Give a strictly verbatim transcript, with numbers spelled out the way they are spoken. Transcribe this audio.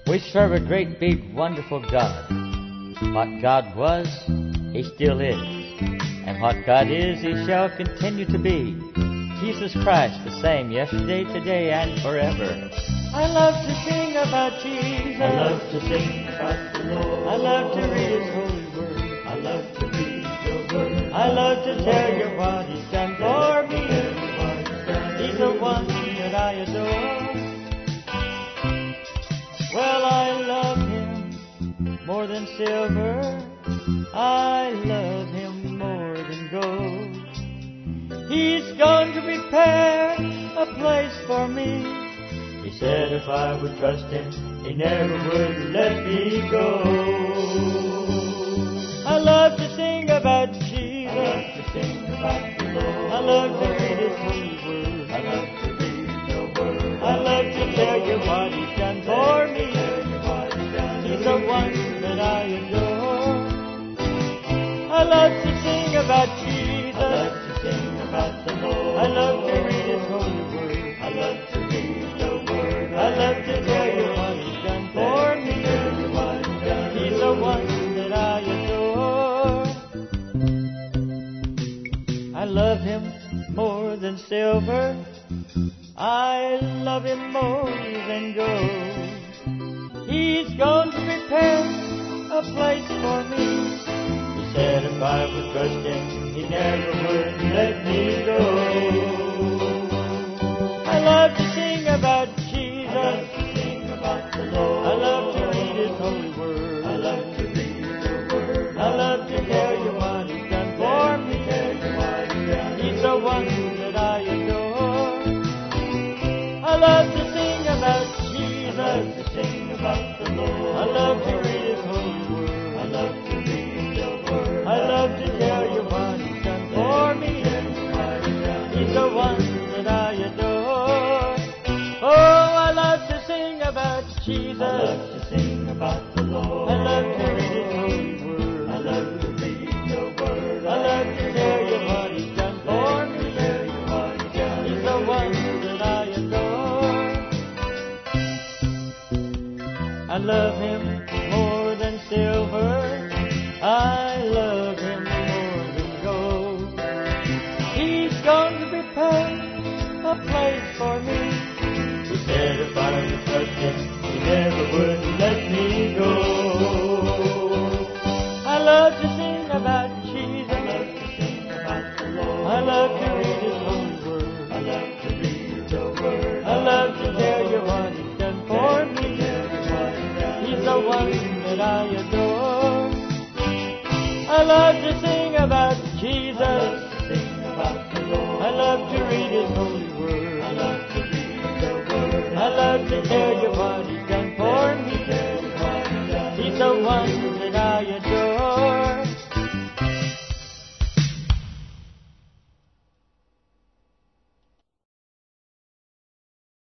We serve a great, big, wonderful God. What God was, He still is. And what God is, He shall continue to be. Jesus Christ, the same yesterday, today, and forever. I love to sing about Jesus. I love to sing about the Lord. I love to read His holy word. I love to read the word. I love to tell you what He's done for me. He's the one that I adore. Well, I love Him more than silver. I love Him more than gold. He's going to prepare a place for me. He said if I would trust Him, He never would let me go. I love to sing about Jesus. I love to sing about the Lord. I love to read His holy word. I love to read the word. I love to tell you what He's done for me. He's the one that I adore. I love to sing about Jesus. I love to sing about the Lord. I love to read His holy word. I love to read the word. I love to tell you what He's done for me. He's the one that I adore. I love Him more than silver. I love Him more than gold. He's going to prepare a place for me. He said if I would trust Him, He never would let me go. I love to sing about Jesus. I love to sing about the Lord. I love to read His holy word. I love to read the word. I love to tell you what He's done for me. He's the one that I adore. I love to sing about Jesus. I love to sing about the Lord. I love to read His holy word. I love to read the word. I love to tell you what He's done for me. He's the one that I adore. Oh, I love to sing about Jesus. I love to sing about the Lord. I love to read His holy word. I love to read the word. I love to tell you what He's done for me. He's the one that I adore. I love Him more than silver. I love Him more than gold. He's going to prepare a place for me. He said if I would trust Him, He never would let me go. I love to sing about Jesus. I love to sing about the Lord. I love to read His holy word. I love to read the word. I love to tell you what He's done for me. He's the one that I adore. I love to sing about Jesus. I love to sing about the Lord. I love to read His holy word. I love to read the word. I love to tell you what He's